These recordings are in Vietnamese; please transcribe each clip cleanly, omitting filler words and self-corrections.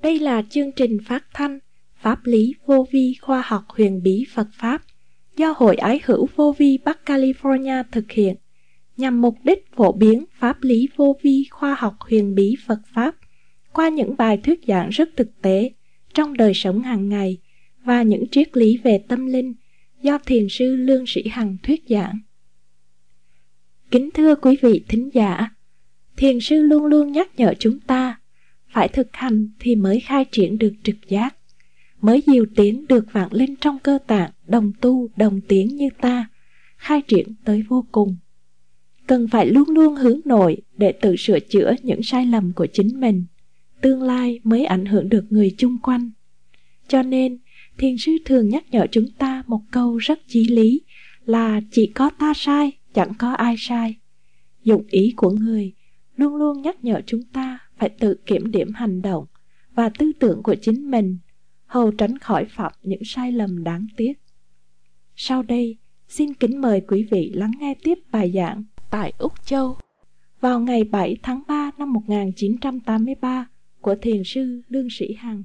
Đây là chương trình phát thanh Pháp lý vô vi khoa học huyền bí Phật Pháp do Hội Ái hữu vô vi Bắc California thực hiện nhằm mục đích phổ biến pháp lý vô vi khoa học huyền bí Phật Pháp qua những bài thuyết giảng rất thực tế trong đời sống hàng ngày và những triết lý về tâm linh do Thiền sư Lương Sĩ Hằng thuyết giảng. Kính thưa quý vị thính giả, Thiền sư luôn luôn nhắc nhở chúng ta phải thực hành thì mới khai triển được trực giác, mới diệu tiến được vạn linh trong cơ tạng đồng tu đồng tiến như ta, khai triển tới vô cùng. Cần phải luôn luôn hướng nội để tự sửa chữa những sai lầm của chính mình, tương lai mới ảnh hưởng được người chung quanh. Cho nên, Thiền sư thường nhắc nhở chúng ta một câu rất chí lý là chỉ có ta sai, chẳng có ai sai. Dụng ý của người luôn luôn nhắc nhở chúng ta phải tự kiểm điểm hành động và tư tưởng của chính mình, hầu tránh khỏi phạm những sai lầm đáng tiếc. Sau đây, xin kính mời quý vị lắng nghe tiếp bài giảng tại Úc Châu vào ngày 7 tháng 3 năm 1983 của Thiền sư Lương Sĩ Hằng.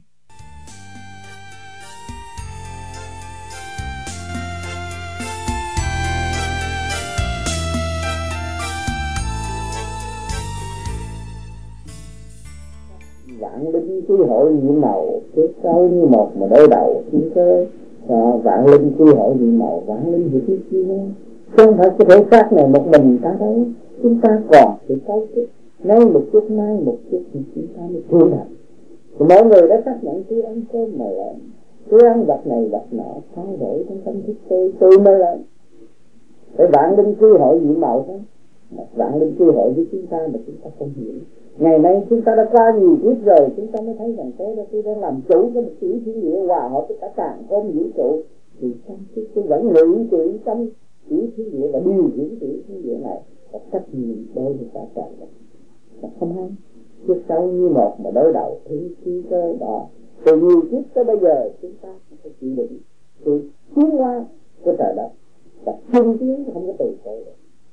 Vạn linh quy hội nhiệm màu, trước sau như một mà đối đầu chiến cơ. Vạn linh quy hội nhiệm màu, vạn linh hiểu biết chi nhau. Không phải cái thể xác này một mình ta đâu, chúng ta còn sự cấu trúc. Nay một chút, nay một chút thì chúng ta mới thương thật. Mọi người đã xác nhận tôi ăn cơm mà lợn, tôi ăn vật này vật nọ, thay đổi trong tâm thức tôi mới lợn. Cái vạn linh quy hội nhiệm màu đó, vạn linh quy hội với chúng ta mà chúng ta không hiểu. Ngày nay chúng ta đã qua nhiều kiếp rồi, chúng ta mới thấy rằng thế đó, tôi đang làm chủ cái một chữ thiên địa hòa hợp với cả càn khôn vũ trụ. Thì trong tôi vẫn ngự trị trong chữ thiên địa và điều khiển chữ thiên địa này và trách nhiệm đối với cả trời đất. Là không hay. Trước sau như một mà đối đầu thứ chi cơ đó. Từ nhiều kiếp tới bây giờ chúng ta không có chịu đựng sự tiến hóa của trời đất và chân tiến không có từ từ.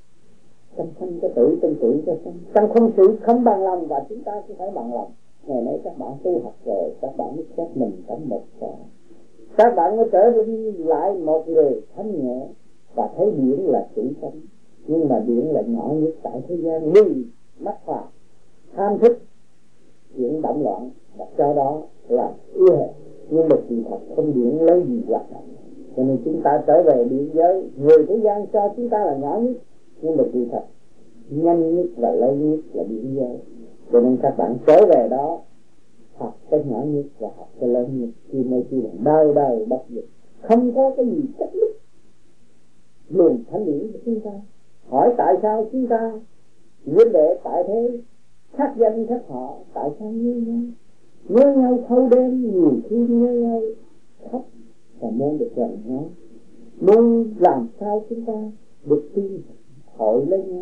Trong không có tử, trong tử có sanh. Trong không sự không bằng lòng và chúng ta cũng phải bằng lòng. Ngày nay các bạn tu học rồi, các bạn mới xét mình trong một sở. Các bạn mới trở lại một người thanh nhẹ và thấy điển là chủ tâm. Nhưng mà điển là nhỏ nhất tại thế gian, vì mắc phạm, tham thích, chuyện động loạn và cho đó là ưa hệt. Nhưng mà sự thật không điển lấy gì hoạt động. Cho nên chúng ta trở về điển giới, người thế gian cho chúng ta là nhỏ nhất. Nhưng mà sự thật nhanh nhất và lâu nhất là điển giới. Cho nên các bạn trở về đó, học cái nhỏ nhất và học cái lớn nhất, khi mới chỉ là đời đời bất diệt, không có cái gì cách lứt luồng thánh điển của chúng ta. Hỏi tại sao chúng ta vấn đề tại thế khác danh khác họ, tại sao nhớ nhau thâu đêm, nhiều khi nhớ nhau khóc và muốn được gần nhau, muốn làm sao chúng ta được tin hội lên nhau.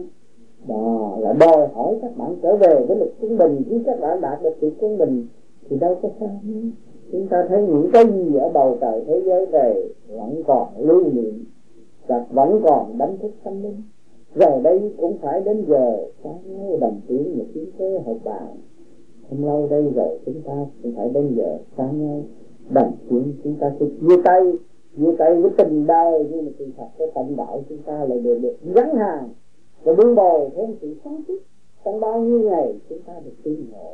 Đó là đòi hỏi các bạn trở về với lực quân bình. Khi các bạn đạt được sự quân bình thì đâu có sao nữa. Chúng ta thấy những cái gì ở bầu trời thế giới này vẫn còn lưu niệm và vẫn còn đánh thức tâm linh. Rồi đây cũng phải đến giờ sáng nhau đồng tiếng một tiếng cơ họp bàn. Không lâu đây rồi chúng ta cũng phải đến giờ sáng nhau đồng tiếng. Chúng ta sẽ chia tay với tình đời, nhưng mà sự thật cái tận đạo chúng ta lại được gắn hàng và đương bồi thêm sự sống tiếp. Trong bao nhiêu ngày chúng ta được tin ngộ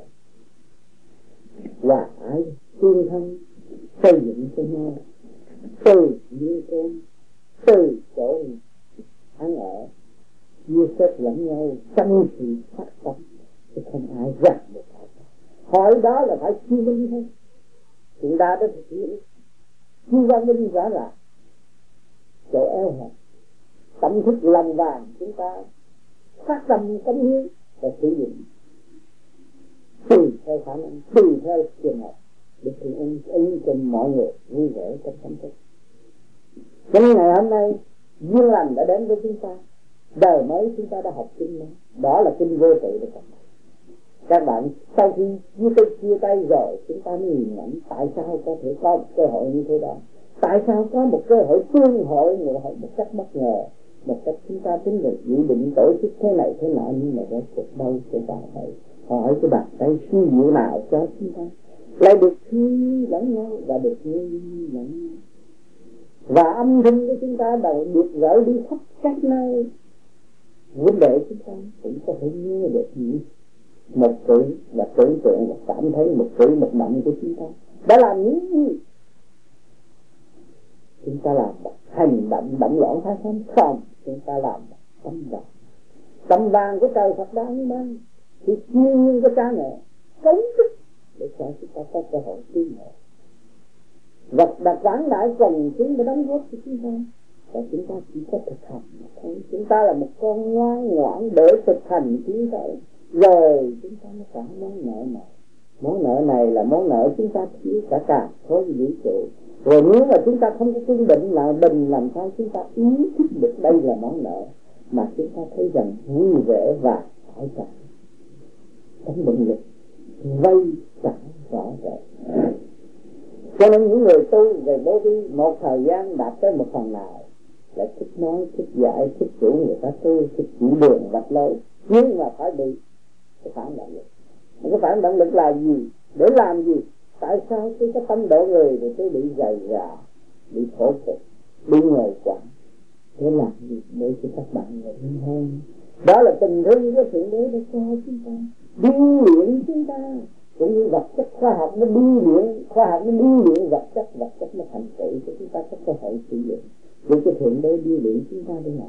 và ai tương thân xây dựng cho nhau từ những cơm, từ chỗ ăn ở, chia sẻ lẫn nhau trong sự phát tâm, chứ không ai gạt được ai. Hỏi đó là phải chi minh thôi. Chúng ta đã thực hiện chi văn minh rõ ràng, chỗ eo hẹp tâm thức lòng vàng chúng ta phát tâm cống hiến và sử dụng tùy theo khả năng, tùy theo trường hợp để thực hiện ý cho mọi người vui vẻ trong tâm thức. Cho nên ngày hôm nay duyên lành đã đến với chúng ta, đời mới chúng ta đã học kinh đó, đó là kinh vô tự của các bạn. Sau khi chia tay rồi chúng ta mới nhìn nhận tại sao có thể có một cơ hội như thế đó, tại sao có một cơ hội tương hội một cách bất ngờ, một cách chúng ta tính được dự định tổ chức thế này thế nọ, nhưng mà rốt cuộc đâu sẽ vào đây. Hỏi cái bàn tay suy nghĩ nào cho chúng ta lại được thương lẫn nhau và được yêu lẫn nhau. Và âm thanh của chúng ta đều được gửi đi khắp các nơi. Vấn đề chúng ta cũng có thể nghe được những một cử và tưởng tượng và cảm thấy một cử một động của chúng ta đã làm những gì. Chúng ta làm hành động động loạn thái không? Không, chúng ta làm tấm vàng. Tấm vàng của trời Phật đã mang thì thiên nhiên của cha mẹ cấu trúc để cho chúng ta có cơ hội tiến bộ. Vật đặc quảng đại cần chúng để đóng góp cho chúng ta. Và chúng ta chỉ có thực hành thôi. Chúng ta là một con ngoan ngoãn để thực hành chúng ta. Rồi chúng ta mới trả món nợ này. Món nợ này là món nợ chúng ta thiếu cả cả khối vũ trụ. Rồi nếu mà chúng ta không có kiên định là bình, làm sao chúng ta ý thức được đây là món nợ mà chúng ta thấy rằng vui vẻ và phải trả. Tấm động lực vay trả rõ rệt. Cho nên những người tu về bố thí một thời gian đạt tới một phần nào lại thích nói, thích giải, thích chủ người ta tu, thích chỉ đường vạch lối, nhưng mà phải bị cái phản động lực. Cái phản động lực là gì? Để làm gì? Tại sao tôi có tâm độ người thì tôi bị gầy gà, bị khổ cực, bị ngồi quặn? Để làm gì? Để cho các bạn người hơn. Đó là tình thương của Thượng Đế để cho chúng ta điêu luyện chúng ta. Cũng như vật chất khoa học nó điêu luyện, khoa học nó điêu luyện vật chất nó thành tựu cho chúng ta có cơ hội sử dụng. Để cho Thượng Đế điêu luyện chúng ta để làm.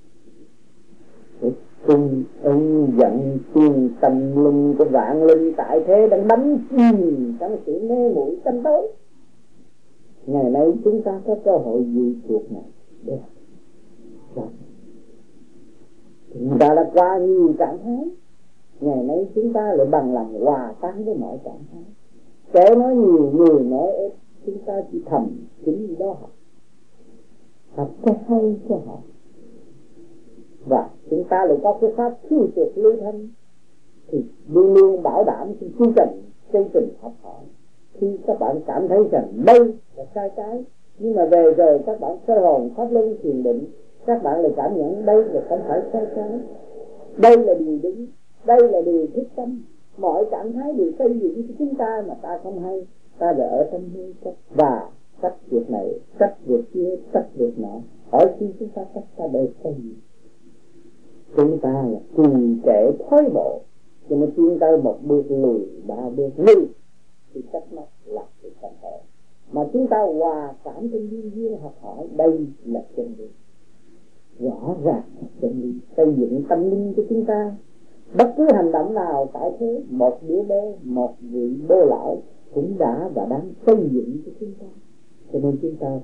Để cùng ân giận chuyên tâm linh của vạn linh tại thế đang đắm chìm trong sự mê muội tâm tối. Ngày nay chúng ta có cơ hội dự cuộc này để làm. Chúng ta đã qua nhiều trạng thái. Ngày nay chúng ta lại bằng lòng hòa tan với mọi trạng thái. Kẻ nói nhiều, người nói ít, chúng ta chỉ thầm chính đó học. Học cái hay cho họ. Và chúng ta lại có cái pháp siêu tuyệt lưu thanh thì luôn luôn bảo đảm cái chương trình học hỏi. Khi các bạn cảm thấy rằng đây là sai trái, nhưng mà về rồi các bạn soi hồn pháp luân thiền định, các bạn lại cảm nhận đây là không phải sai trái, đây là điều đúng, đây là điều thích tâm. Mọi trạng thái đều xây dựng cho chúng ta mà ta không hay, ta đã ở trong mê chấp và cách việc này, cách việc kia, cách việc nọ. Hỏi khi chúng ta cách ta đều xây dựng. Chúng ta là trì trệ thói bộ, cho nên chúng ta một bước lùi, ba bước lùi thì cách nó là sự thành hệ. Mà chúng ta hòa cảm trong duyên học hỏi, đây là chân lý. Rõ ràng là chân lý xây dựng tâm linh của chúng ta. Bất cứ hành động nào tại thế, một đứa bé, một vị bố lão cũng đã và đang xây dựng cho chúng ta. Cho nên chúng ta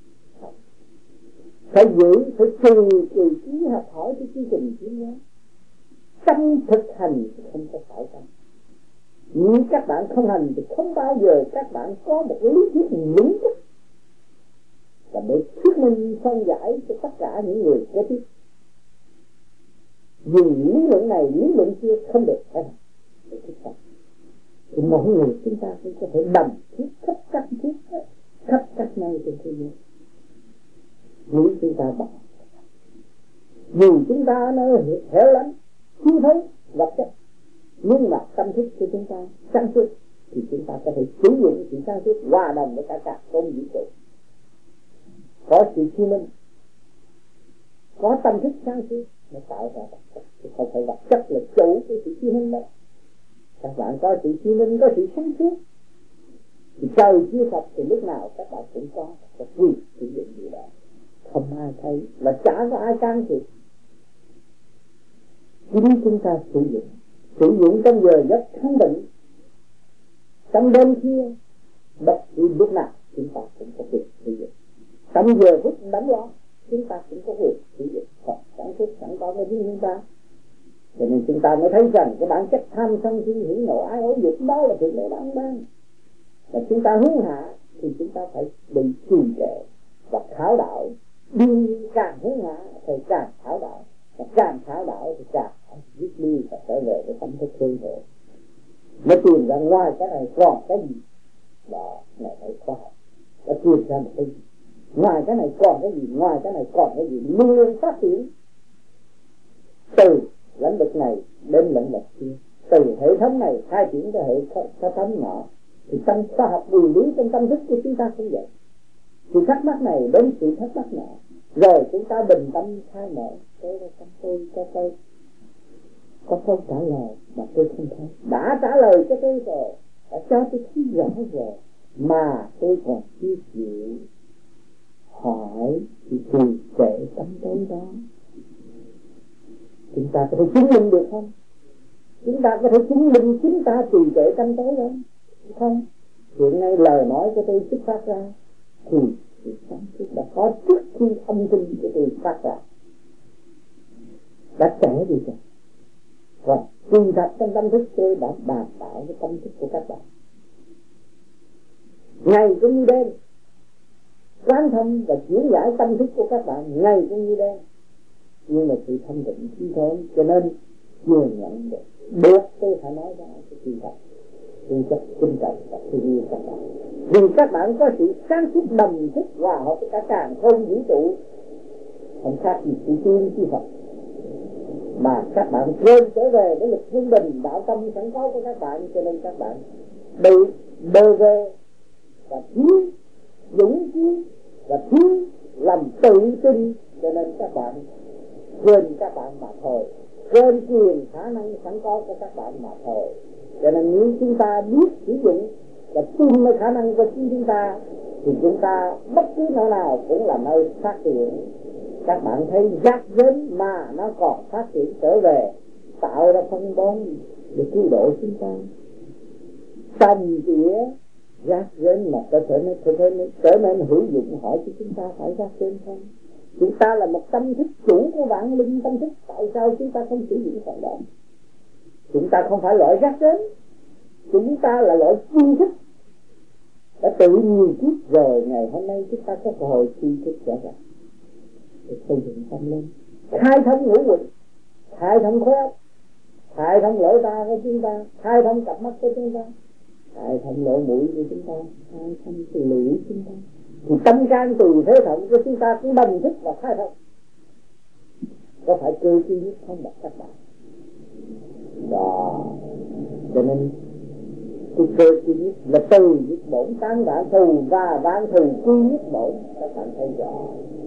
phải giữ, phải trì trí học hỏi cái chương trình tiến hóa. Tâm thực hành thì không có phải tâm. Nhưng các bạn không hành thì không bao giờ các bạn có một lý thuyết vững chắc và để thuyết minh phân giải cho tất cả những người kế tiếp. Dùng lý luận này, lý luận kia không được phải làm để thuyết phân. Thì mỗi người chúng ta cũng có thể đồng thuyết khắp các nơi trên thế giới. Nếu chúng ta bỏ, dù chúng ta nó hẻo lánh, thiếu thốn vật chất, nhưng mà tâm thức của chúng ta sáng suốt thì chúng ta có thể sử dụng sự sáng suốt hòa đồng với cả công vũ trụ. Có sự chi minh, có tâm thức sáng suốt nó tạo ra vật chất, chứ không phải vật chất là chủ của sự chi minh đó. Các bạn có sự chi minh, có sự sáng suốt thì trời chưa Phật thì lúc nào các bạn cũng có quyền sử dụng gì đó. Không ai thấy và chả có ai can thiệp. Chính chúng ta sử dụng trong giờ giấc kháng bệnh, trong đêm khuya, bất cứ lúc nào chúng ta cũng có quyền sử dụng. Trong giờ phút đắm lo chúng ta cũng có quyền sử dụng. Còn sản xuất sẵn có với chúng ta. Cho nên chúng ta mới thấy rằng cái bản chất tham sân si hỉ nộ ái ố dục đó là Thượng Đế đang ban. Và chúng ta hướng hạ thì chúng ta phải bị trì trệ và khảo đạo. Đi càng hướng hạ thì càng khảo đạo, và càng khảo đạo thì càng viết đi và trở về với tâm thức hương thổ. Nó tìm ra ngoài cái này còn cái gì đó là phải khoa học. Nó tìm ra một cái gì, ngoài cái này còn cái gì, ngoài cái này còn cái gì, luôn luôn phát triển từ lĩnh vực này đến lĩnh vực kia, từ hệ thống này khai triển tới hệ thống nọ, Thì trong khoa học nguyên lý, trong tâm thức của chúng ta cũng vậy. Sự thắc mắc này đến sự thắc mắc nọ, rồi chúng ta bình tâm khai mở. Tôi có câu trả lời mà tôi không thấy. Đã trả lời cho tôi rồi, đã cho tôi thấy rõ rồi, mà tôi còn chưa chịu hỏi thì trì trệ tâm tối đó. Chúng ta có thể chứng minh được không? Chúng ta có thể chứng minh chúng ta trì trệ tâm tối đó không? Hiện nay lời nói của tôi xuất phát ra thì sự sáng suốt đã có trước khi âm thanh của tôi phát ra, đã trẻ đi rồi. Và kỳ thật trong tâm thức tôi đã đảm bảo với tâm thức của các bạn. Ngày cũng như đêm, quán thông và chuyển giải tâm thức của các bạn ngày cũng như đêm. Nhưng mà sự thanh tịnh khi thôi, cho nên chưa nhận được. Buộc tôi phải nói ra cái kỳ thật. Tôi rất kính trọng và thương yêu các bạn. Vì các bạn có sự sáng suốt đồng thức hòa hợp với cả càn khôn vũ trụ, không khác gì sự tiên chi Phật. Mà các bạn quên trở về với lực quân bình đạo tâm sẵn có của các bạn, cho nên các bạn bị bơ vơ và thiếu dũng khí và thiếu lòng tự tin, cho nên các bạn quên các bạn mà thôi, quên quyền khả năng sẵn có của các bạn mà thôi. Cho nên nếu chúng ta biết sử dụng và tin nơi khả năng của chính chúng ta thì chúng ta bất cứ nơi nào cũng là nơi phát triển. Các bạn thấy rác rến mà nó còn phát triển trở về, tạo ra phân bón để cứu độ chúng ta. Trồng tỉa rác rến mà có thể trở nên hữu dụng, hỏi cho chúng ta phải rác rến không? Chúng ta là một tâm thức chủ của vạn linh tâm thức, tại sao chúng ta không sử dụng phần đó? Chúng ta không phải loại rác rến, chúng ta là loại tri thức. Đã tự nhiều kiếp rồi, ngày hôm nay chúng ta có cơ hội tri thức trở ra để xây dựng tâm lên, khai thông ngũ quỷ, khai thông khối óc, khai thông lỗ tai của chúng ta, khai thông cặp mắt của chúng ta, khai thông lỗ mũi của chúng ta, khai thông từ lưỡi chúng ta, thì tâm can từ thế thận của chúng ta cũng đồng thức và khai thông. Có phải cơ duy nhất không đặt các bạn đó? Cho nên cái cơ duy nhất là từ nhất bổn tán vạn thù, và vạn thù quy nhất bổn. Các bạn thấy rõ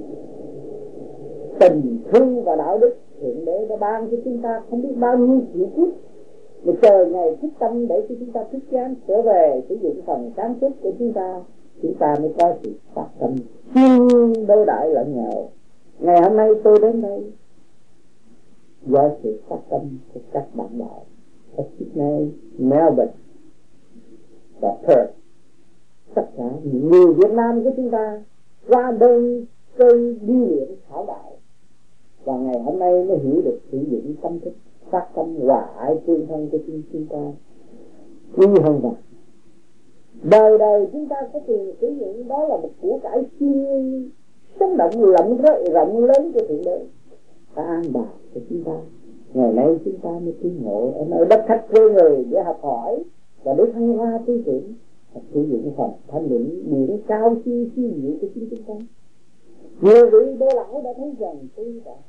tình thương và đạo đức Thượng Đế đã ban cho chúng ta không biết bao nhiêu triệu kiếp, để chờ ngày thức tâm để cho chúng ta thức gián trở về sử dụng phần sáng suốt của chúng ta mới có sự phát tâm chuyên đối đãi lẫn nhau. Ngày hôm nay tôi đến đây do sự phát tâm của các bạn đạo ở Sydney, Melbourne và Perth, tất cả những người Việt Nam của chúng ta qua đơn cây đi luyện thảo đạo, và ngày hôm nay mới hiểu được sử dụng tâm thức phát tâm hòa ái tương thân của chúng ta quý hơn vàng. Đời đời chúng ta có quyền sử dụng, đó là một của cải siêu sống động rộng lớn của Thượng Đế đã an bài cho chúng ta. Ngày nay chúng ta mới tiến ngộ ở nơi đất khách quê người để học hỏi và để thăng hoa tư tưởng, và sử dụng phần thanh định biển cao siêu diệu của chúng ta. Nhiều vị đô lão đã thấy rằng tôi đã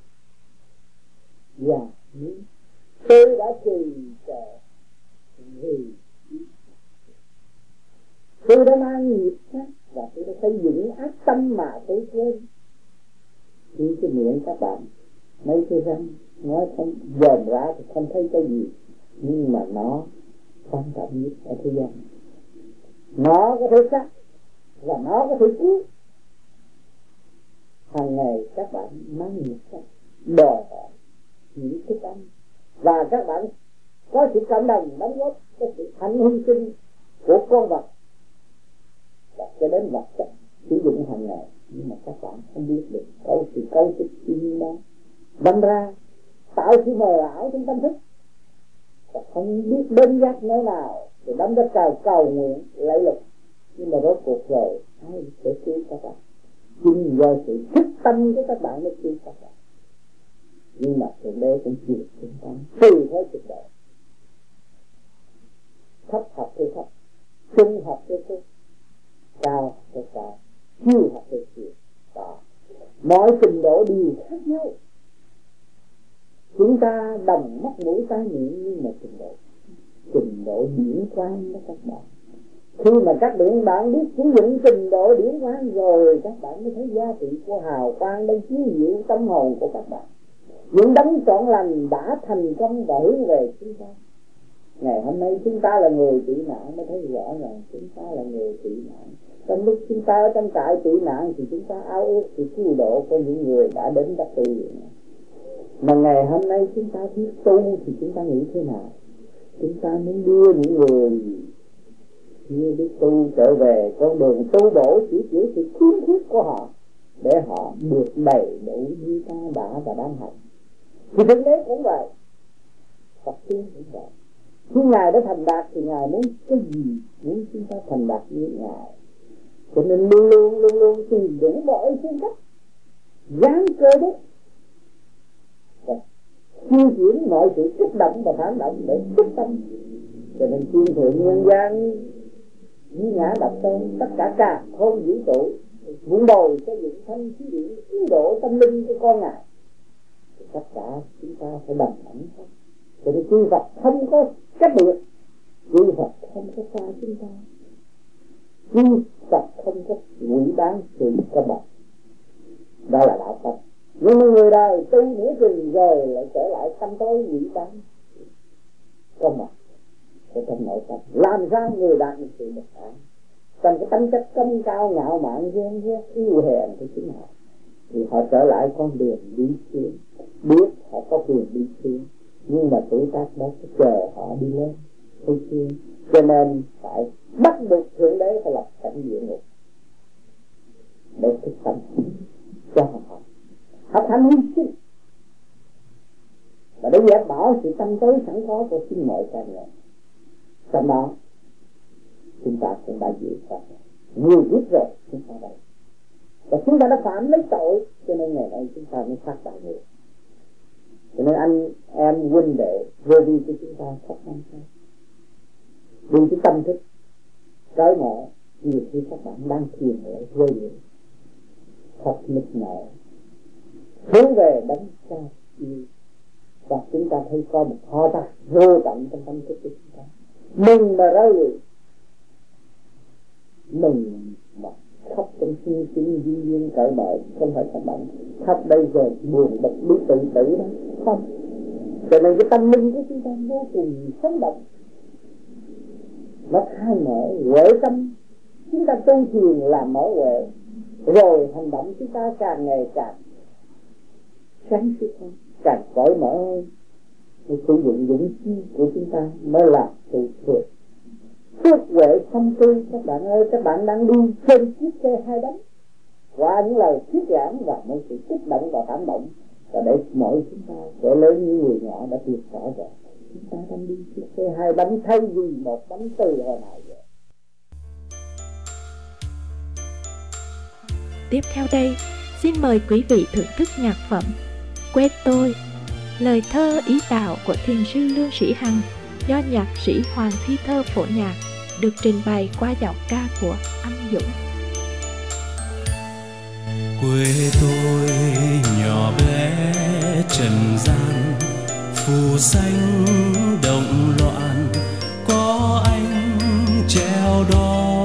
tôi đã trì trệ vì tôi đã mang nghiệp khác, và tôi đã xây dựng ác tâm mà tôi quên. Khi cái miệng các bạn mấy cái răng nói không dòm ra thì không thấy cái gì, nhưng mà nó quan trọng nhất ở thế gian. Nó có thể sát và nó có thể cứu. Hàng ngày các bạn mang nghiệp khác, đòi hỏi những thức ăn, và các bạn có sự cảm động đóng góp cái sự hạnh hy sinh của con vật và cho đến vật chất sử dụng hàng ngày. Nhưng mà các bạn không biết được sự cấu trúc thiên nhiên đó đâm ra tạo sự mờ ảo trong tâm thức, và không biết đơn giác nơi nào để đâm ra cầu nguyện lạy lục. Nhưng mà rốt cuộc rồi ai sẽ cứu các bạn? Chính do sự thức tâm của các bạn mới cứu các bạn. Nhưng mà Thượng Đế cũng chịu chúng ta tùy theo trình độ, thấp học theo thấp, trung học theo trung, cao học theo cao, siêu học theo siêu. Mọi trình độ đều khác nhau. Chúng ta đồng mắt mũi tai miệng, nhưng mà trình độ điển quang đó các bạn, Khi mà các bạn biết sử dụng trình độ điển quang rồi, các bạn mới thấy giá trị của hào quang đang chiếu diệu tâm hồn của các bạn. Những đấng trọn lành đã thành công và hướng về chúng ta. Ngày hôm nay chúng ta là người tị nạn mới thấy rõ ràng chúng ta là người tị nạn. Trong lúc chúng ta ở trong trại tị nạn thì chúng ta ao ước sự cứu độ của những người đã đến đắc tu. Mà ngày hôm nay chúng ta biết tu thì chúng ta nghĩ thế nào? Chúng ta muốn đưa những người chưa biết tu trở về con đường tu bổ, chỉ sự khiếm khuyết của họ để họ được đầy đủ như ta đã và đang học. Thì thực tế cũng vậy, Phật tiên cũng vậy. Khi Ngài đã thành đạt thì Ngài muốn cái gì? Muốn chúng ta thành đạt như Ngài. Cho nên luôn luôn tìm đủ mọi phương cách giáng cơ đích di chuyển mọi sự kích động và phản động để kích tâm. Cho nên thiên thượng nhân gian Di Ngã Độc Tôn tất cả cả không vũ trụ vun bồi xây dựng thanh khí điển cứu độ tâm linh của con Ngài. Tất cả chúng ta phải đồng ẩn hết. Cho nên chư Phật không có cách biệt, chư Phật không có xa chúng ta, chư Phật không có quỷ bán sự công bằng. Đó là đạo Phật. Nhưng mà người đời tu nửa chừng rồi lại trở lại tâm tối quỷ bán công bằng ở trong nội tâm. Làm sao người đạt được sự bất an trong cái tánh chất công cao ngạo mạn ghen ghét yêu hèn của chính họ, thì họ trở lại con đường đi xuống. Biết họ có quyền đi xuống, nhưng mà tuổi tác đó chờ họ đi lên tu tiên. Cho nên phải bắt buộc Thượng Đế phải lập cảnh địa ngục để thức tâm cho họ học hành hy sinh và để dẹp bỏ sự tâm tối sẵn có của chính mọi con người. Trong đó chúng ta cũng đã dự phạt nhiều biết rồi chúng ta đây, và chúng ta đã phạm lấy tội, cho nên ngày nay chúng ta mới phát đại nghiệp. Cho nên anh em huynh đệ vô vi của chúng ta khắp năm sau vì cái tâm thức cởi mở. Nhiều khi các bạn đang thiền ở vô vi thật nức nở hướng về đấng cha yêu, và chúng ta thấy có một kho tàng vô tận trong tâm thức của chúng ta. Mừng mà ra gì, mừng mà khóc trong心chính duy nhiên cởi mở, không phải các bạn khóc đây rồi buồn bực bí tự tử đó, không. Cho nên cái tâm linh của chúng ta vô cùng sống động, nó khai mở huệ tâm. Chúng ta tu thiền làm mở huệ, rồi hành động chúng ta càng ngày càng sáng suốt hơn, càng cởi mở hơn. Để sử dụng dũng khí của chúng ta mới là sự vượt phước huệ tâm tư. Các bạn ơi, các bạn đang đi trên chiếc xe hai bánh, qua những lời thuyết giảng và một sự kích động và cảm động, và để mỗi chúng ta kể lớn như người nhỏ đã biết rõ rồi, chúng ta đang đi chiếc xe hai bánh thay vì một bánh từ hồi nào vậy. Tiếp theo đây, xin mời quý vị thưởng thức nhạc phẩm Quê Tôi, lời thơ ý đạo của thiền sư Lương Sĩ Hằng do nhạc sĩ Hoàng Thi Thơ phổ nhạc, được trình bày qua giọng ca của anh Dũng. Quê tôi nhỏ bé trần gian, phù xanh động loạn, có anh treo đó.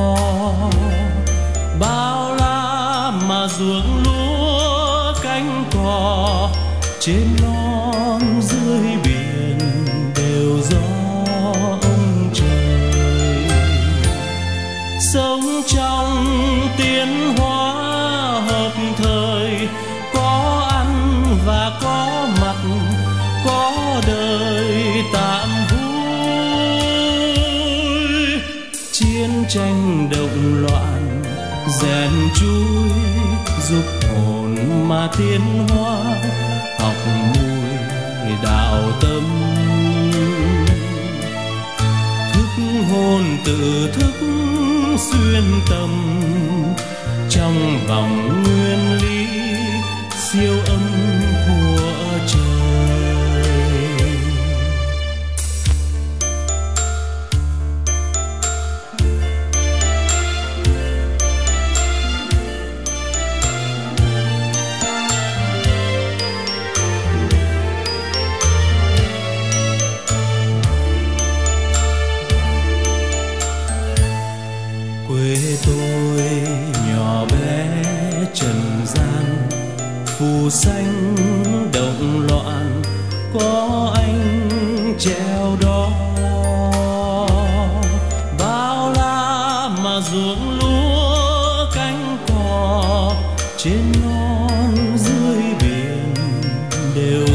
Bao la mà ruộng lúa cánh cò, trên non dưới biển đều do ông trời. Sống trong tiến hóa hợp thời, có ăn và có mặc, có đời tạm vui. Chiến tranh động loạn rèn chui, giúp hồn mà tiến hóa, học mùi đạo tâm. Thức hồn tự thức xuyên tâm, trong vòng nguyên lý siêu âm của trời.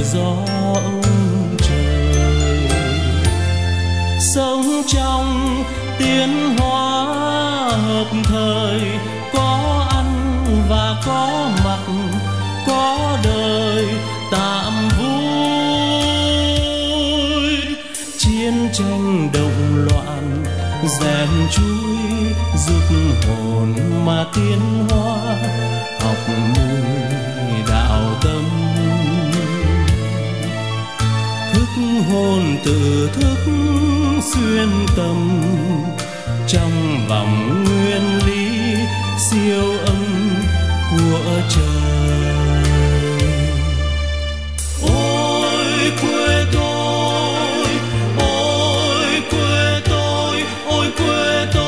gió ông trời. Sống trong tiến hóa hợp thời, có ăn và có mặc, có đời tạm vui. Chiến tranh động loạn rèn chui giúp hồn mà tiến hóa, học nuôi đạo tâm. Thức hồn tự thức xuyên tâm, trong vòng nguyên lý siêu âm của trời. Ôi quê tôi, ôi quê tôi, ôi quê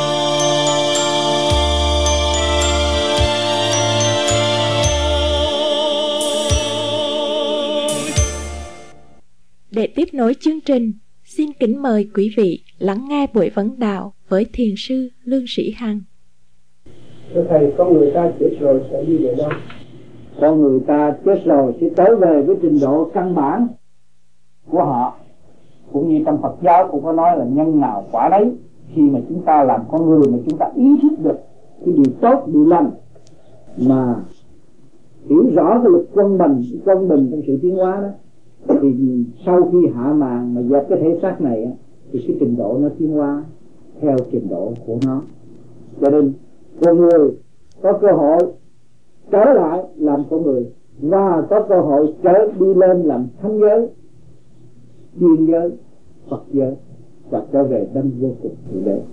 tôi. Để tiếp nối chương trình, xin kính mời quý vị lắng nghe buổi vấn đạo với Thiền sư Lương Sĩ Hằng. Thưa Thầy, con người ta chết rồi sẽ đi về đâu? Con người ta chết rồi sẽ trở về với trình độ căn bản của họ. Cũng như trong Phật giáo cũng có nói là nhân nào quả đấy. Khi mà chúng ta làm con người mà chúng ta ý thức được cái điều tốt, điều lành, mà hiểu rõ cái luật quân bình trong sự tiến hóa đó, thì sau khi hạ màn mà dẹp cái thể xác này thì cái trình độ nó tiến hóa theo trình độ của nó. Cho nên con người có cơ hội trở lại làm con người và có cơ hội trở đi lên làm thánh giới, thiên giới, Phật giới và trở về đấng vô cùng thượng đế.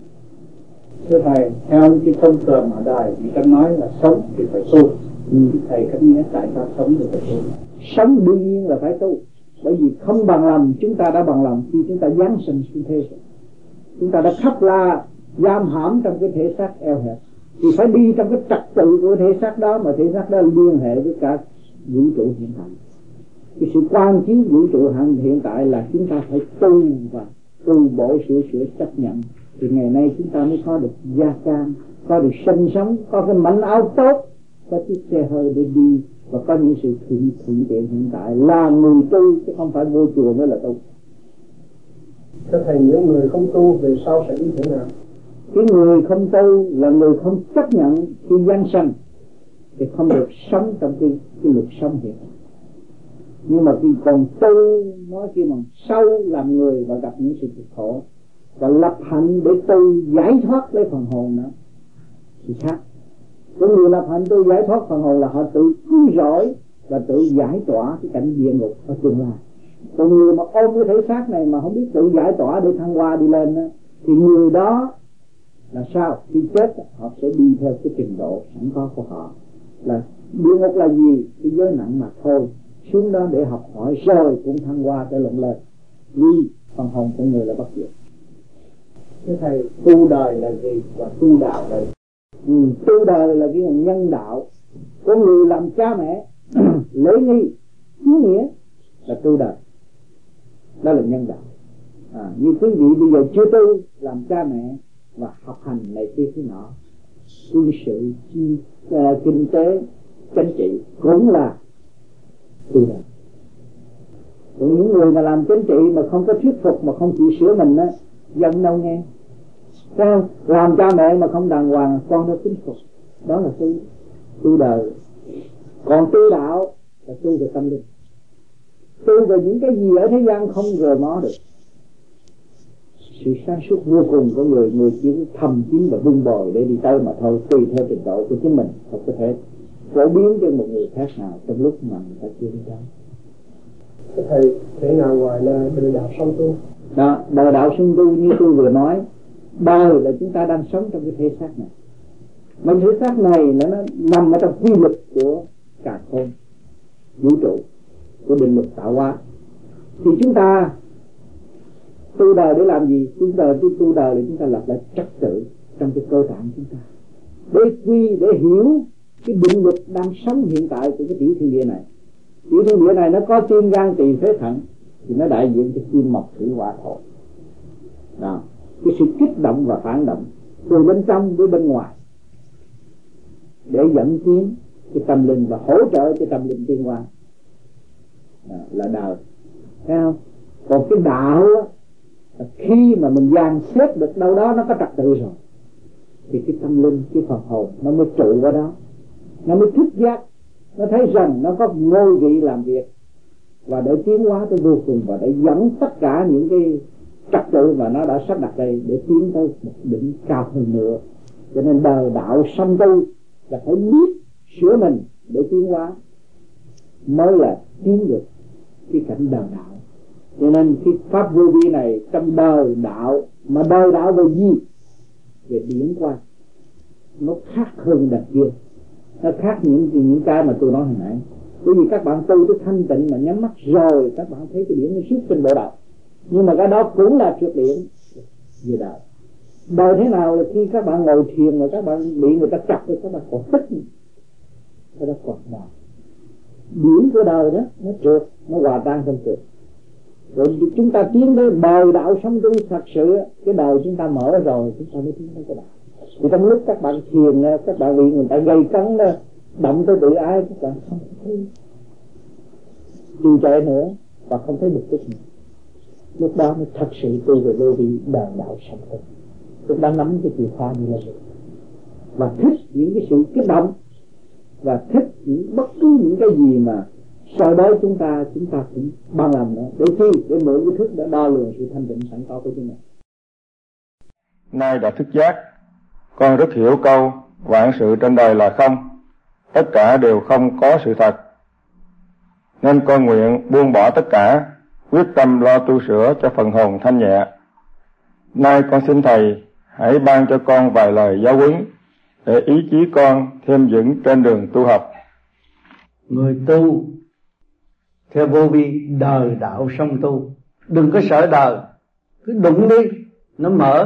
Thưa Thầy, theo cái thông thường ở đời thì ta nói là sống thì phải tu. Thầy có nghĩa tại sao sống thì phải tu? Sống đương nhiên là phải tu, bởi vì không bằng lòng chúng ta đã bằng lòng khi chúng ta giáng sinh xuống thế rồi. Chúng ta đã khắp la giam hãm trong cái thể xác eo hẹp, thì phải đi trong cái trật tự của thể xác đó, mà thể xác đó liên hệ với cả vũ trụ hiện tại. Cái sự quan chiếu vũ trụ hiện tại là chúng ta phải tu và tu bổ sửa chấp nhận, thì ngày nay chúng ta mới có được gia can, có được sinh sống, có cái mảnh áo tốt, có chiếc xe hơi để đi, và có những sự thuận tiện hiện tại là người tu, chứ không phải vô chùa mới là tu. Thưa Thầy, những người không tu về sau sẽ như thế nào? Cái người không tu là người không chấp nhận khi giáng sanh thì không được sống trong cái luật sống hiện tại. Nhưng mà khi còn tu, nói khi mà sâu làm người và gặp những sự cực khổ và lập hạnh để tu giải thoát lấy phần hồn nữa thì khác. Cái người lập hạnh tu giải thoát phần hồn là họ tự cứu rỗi và tự giải tỏa cái cảnh địa ngục ở tương lai. Còn người mà ôm cái thể xác này mà không biết tự giải tỏa để thăng hoa đi lên đó, thì người đó là sao? Khi chết họ sẽ đi theo cái trình độ sẵn có của họ. Là địa ngục là gì? Cái giới nặng mà thôi. Xuống đó để học hỏi rồi cũng thăng hoa trở lộn lên. Vì phần hồn của người là bất diệt. Thưa Thầy, tu đời là gì và tu đạo là gì? Tu đời là cái nhân đạo. Có người làm cha mẹ lễ nghi, hiếu nghĩa là tu đời. Đó là nhân đạo. Như quý vị bây giờ chưa tu, làm cha mẹ và học hành này kia thế nọ, quân sự, kinh tế, chính trị cũng là tu đời. Còn những người mà làm chính trị mà không có thuyết phục, mà không chịu sửa mình á, dân đâu nghe. Sao làm cha mẹ mà không đàng hoàng, con đâu thuyết phục. Đó là tu đời. Còn tu đạo là tu về tâm linh, tu về những cái gì ở thế gian không rời mó được. Sự sáng suốt vô cùng của người chỉ thầm kín và vun bồi để đi tới mà thôi, tùy theo trình độ của chính mình, không có thể phổ biến cho một người khác nào trong lúc mà người ta chưa đi tới. Thưa Thầy, thế nào ngoài là đời đạo song tu? Đó, đời đạo song tu như tôi vừa nói, đời là chúng ta đang sống trong cái thể xác này. Mà thể xác này nó nằm ở trong quy luật của cả khôn vũ trụ, của định luật tạo hóa. Thì chúng ta tu đời để làm gì? Tu đời để chúng ta lập lại trật tự trong cái cơ tạng chúng ta, để hiểu cái định luật đang sống hiện tại của cái tiểu thiên địa này. Tiểu thiên địa này nó có tim, gan, tỳ, phế, thận, thì nó đại diện cho kim, mộc, thủy, hỏa, thổ. Đó, cái sự kích động và phản động từ bên trong với bên ngoài để dẫn tiến cái tâm linh và hỗ trợ cho tâm linh tiến hóa. là đời, thấy không? Còn cái đạo á, khi mà mình dàn xếp được đâu đó nó có trật tự rồi thì cái tâm linh, cái phần hồn nó mới trụ vào đó, nó mới thức giác, nó thấy rằng nó có ngôi vị làm việc và để tiến hóa tới vô cùng, và để dẫn tất cả những cái trật tự mà nó đã sắp đặt đây để tiến tới một đỉnh cao hơn nữa. Cho nên đời đạo song tu là phải biết sửa mình để tiến hóa mới là tiến được cái cảnh đời đạo. Cho nên cái pháp vô vi này trong đời đạo, mà đời đạo về gì? Về điển quan, nó khác hơn đằng kia, nó khác những cái mà tôi nói hồi nãy. Bởi vì các bạn tu tới thanh tịnh mà nhắm mắt rồi các bạn thấy cái điển nó xuất trên bộ đầu, nhưng mà cái đó cũng là trượt điển về đời. Đời thế nào là khi các bạn ngồi thiền rồi các bạn bị người ta chặt rồi các bạn còn thích, cái đó còn đời. Điển của đời đó nó trượt, nó hòa tan trong trượt. Rồi chúng ta tiến tới đời đạo sống tu thật sự, cái đời chúng ta mở rồi chúng ta mới tiến tới cái đạo. Thì trong lúc các bạn thiền, các bạn bị người ta gây cấn đó, động tới tự ái, các bạn không thấy trì trệ nữa và không thấy bực tức nữa. Lúc đó mới thật sự tu về vô vi đời đạo sống tu. Lúc đó nắm cái chìa khóa như là vậy, và thích những cái sự kích động, và thích những bất cứ những cái gì mà sau đó chúng ta cũng bằng lòng nữa, để chi? Để mượn cái thức để đo lường sự thanh tịnh sẵn có của chúng ta. Nay đã thức giác, con rất hiểu câu vạn sự trên đời là không, tất cả đều không có sự thật. Nên con nguyện buông bỏ tất cả, quyết tâm lo tu sửa cho phần hồn thanh nhẹ. Nay con xin Thầy hãy ban cho con vài lời giáo huấn để ý chí con thêm vững trên đường tu học. Người tu theo vô vi đời đạo song tu, đừng có sợ đời, cứ đụng đi, nó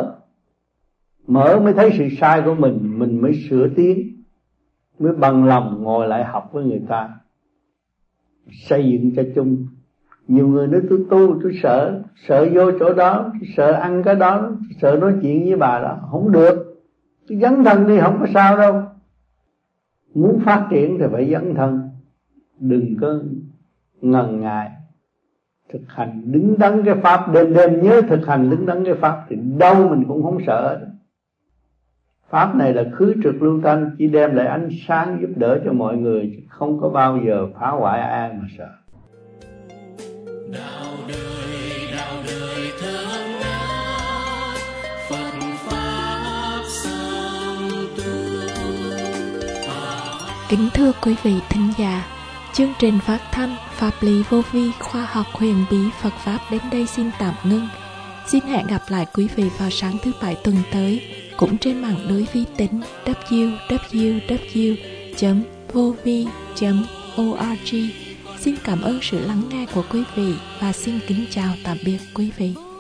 mở mới thấy sự sai của mình mới sửa tiến, mới bằng lòng ngồi lại học với người ta, xây dựng cho chung. Nhiều người nói tôi tu, tôi sợ vô chỗ đó, tôi sợ ăn cái đó, tôi sợ nói chuyện với bà đó, không được. Tôi dấn thân đi không có sao đâu. Muốn phát triển thì phải dấn thân, đừng có ngần ngại. Thực hành đứng đắn cái pháp, đêm nhớ thực hành đứng đắn cái pháp thì đâu mình cũng không sợ. Pháp này là khứ trực lưu thanh, chỉ đem lại ánh sáng giúp đỡ cho mọi người, không có bao giờ phá hoại ai mà sợ. Đạo đời thơm ngát, Phật pháp song tu. Kính thưa quý vị thính giả, chương trình phát thanh Pháp lý vô vi khoa học huyền bí Phật pháp đến đây xin tạm ngưng. Xin hẹn gặp lại quý vị vào sáng thứ Bảy tuần tới, cũng trên mạng lưới vi tính www.vovi.org. Xin cảm ơn sự lắng nghe của quý vị và xin kính chào tạm biệt quý vị.